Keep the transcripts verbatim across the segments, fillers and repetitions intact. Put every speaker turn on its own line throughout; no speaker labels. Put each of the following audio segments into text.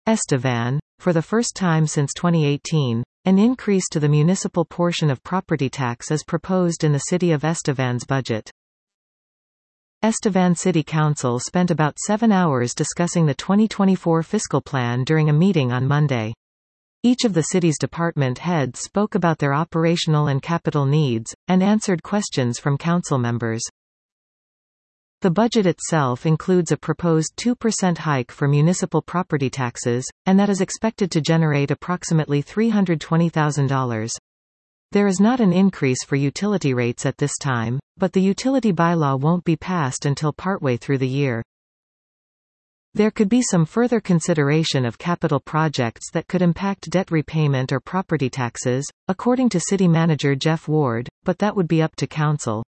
Estevan, for the first time since twenty eighteen, an increase to the municipal portion of property tax is proposed in the City of Estevan's budget. Estevan City Council spent about seven hours discussing the twenty twenty-four fiscal plan during a meeting on Monday. Each of the city's department heads spoke about their operational and capital needs, and answered questions from council members. The budget itself includes a proposed two percent hike for municipal property taxes, and that is expected to generate approximately three hundred twenty thousand dollars. There is not an increase for utility rates at this time, but the utility bylaw won't be passed until partway through the year. There could be some further consideration of capital projects that could impact debt repayment or property taxes, according to City Manager Jeff Ward, but that would be up to Council.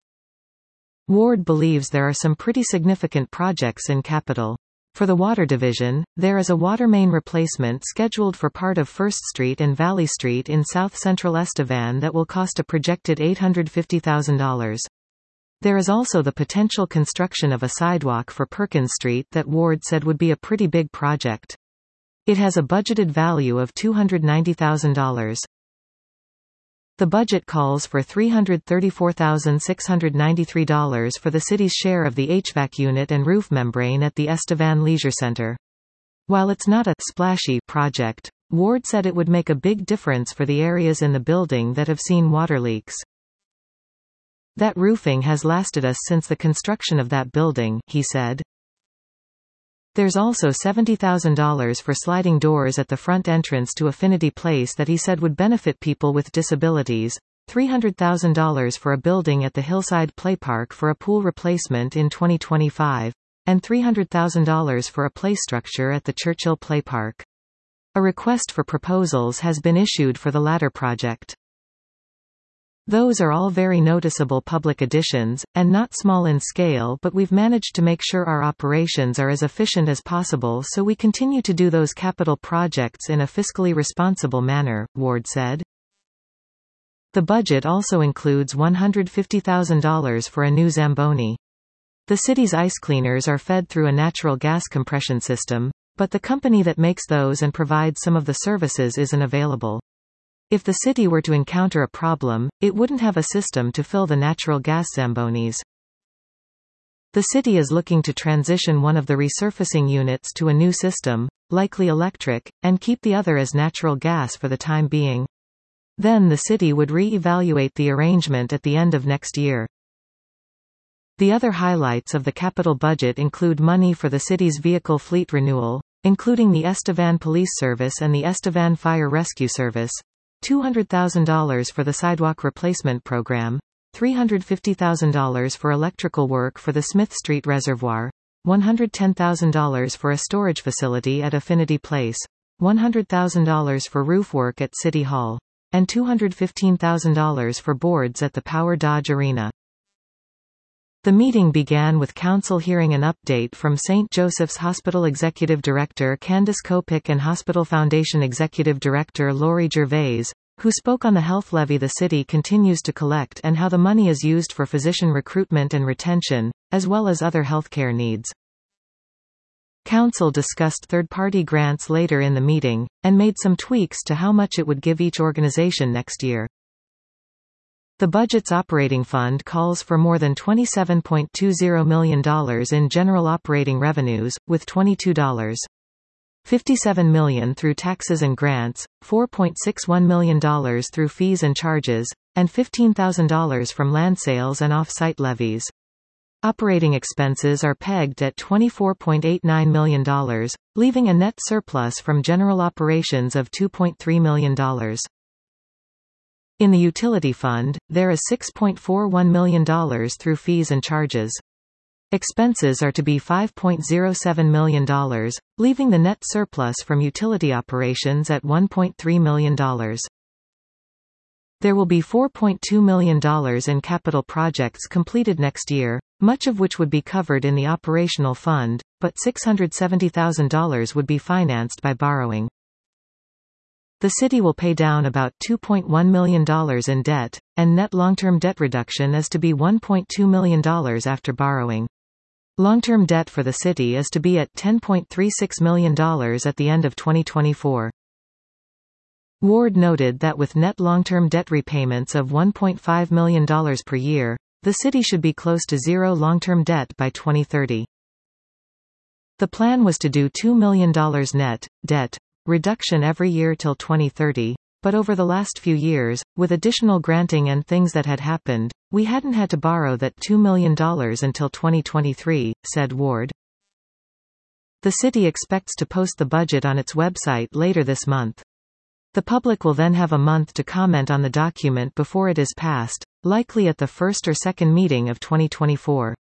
Ward believes there are some pretty significant projects in capital. For the Water Division, there is a water main replacement scheduled for part of First Street and Valley Street in south-central Estevan that will cost a projected eight hundred fifty thousand dollars. There is also the potential construction of a sidewalk for Perkins Street that Ward said would be a pretty big project. It has a budgeted value of two hundred ninety thousand dollars. The budget calls for three hundred thirty-four thousand six hundred ninety-three dollars for the city's share of the H V A C unit and roof membrane at the Estevan Leisure Center. While it's not a splashy project, Ward said it would make a big difference for the areas in the building that have seen water leaks. That roofing has lasted us since the construction of that building, he said. There's also seventy thousand dollars for sliding doors at the front entrance to Affinity Place that he said would benefit people with disabilities, three hundred thousand dollars for a building at the Hillside Play Park for a pool replacement in twenty twenty-five, and three hundred thousand dollars for a play structure at the Churchill Play Park. A request for proposals has been issued for the latter project. Those are all very noticeable public additions, and not small in scale, but we've managed to make sure our operations are as efficient as possible so we continue to do those capital projects in a fiscally responsible manner, Ward said. The budget also includes one hundred fifty thousand dollars for a new Zamboni. The city's ice cleaners are fed through a natural gas compression system, but the company that makes those and provides some of the services isn't available. If the city were to encounter a problem, it wouldn't have a system to fill the natural gas Zambonis. The city is looking to transition one of the resurfacing units to a new system, likely electric, and keep the other as natural gas for the time being. Then the city would re-evaluate the arrangement at the end of next year. The other highlights of the capital budget include money for the city's vehicle fleet renewal, including the Estevan Police Service and the Estevan Fire Rescue Service, two hundred thousand dollars for the sidewalk replacement program, three hundred fifty thousand dollars for electrical work for the Smith Street Reservoir, one hundred ten thousand dollars for a storage facility at Affinity Place, one hundred thousand dollars for roof work at City Hall, and two hundred fifteen thousand dollars for boards at the Power Dodge Arena. The meeting began with Council hearing an update from Saint Joseph's Hospital Executive Director Candace Kopic and Hospital Foundation Executive Director Lori Gervais, who spoke on the health levy the city continues to collect and how the money is used for physician recruitment and retention, as well as other healthcare needs. Council discussed third-party grants later in the meeting, and made some tweaks to how much it would give each organization next year. The budget's operating fund calls for more than twenty-seven point two zero million dollars in general operating revenues, with twenty-two point five seven million dollars through taxes and grants, four point six one million dollars through fees and charges, and fifteen thousand dollars from land sales and off-site levies. Operating expenses are pegged at twenty-four point eight nine million dollars, leaving a net surplus from general operations of two point three million dollars. In the utility fund, there is six point four one million dollars through fees and charges. Expenses are to be five point zero seven million dollars, leaving the net surplus from utility operations at one point three million dollars. There will be four point two million dollars in capital projects completed next year, much of which would be covered in the operational fund, but six hundred seventy thousand dollars would be financed by borrowing. The city will pay down about two point one million dollars in debt, and net long-term debt reduction is to be one point two million dollars after borrowing. Long-term debt for the city is to be at ten point three six million dollars at the end of twenty twenty-four. Ward noted that with net long-term debt repayments of one point five million dollars per year, the city should be close to zero long-term debt by twenty thirty. The plan was to do two million dollars net debt reduction every year till twenty thirty, but over the last few years, with additional granting and things that had happened, we hadn't had to borrow that two million dollars until twenty twenty-three, said Ward. The city expects to post the budget on its website later this month. The public will then have a month to comment on the document before it is passed, likely at the first or second meeting of twenty twenty-four.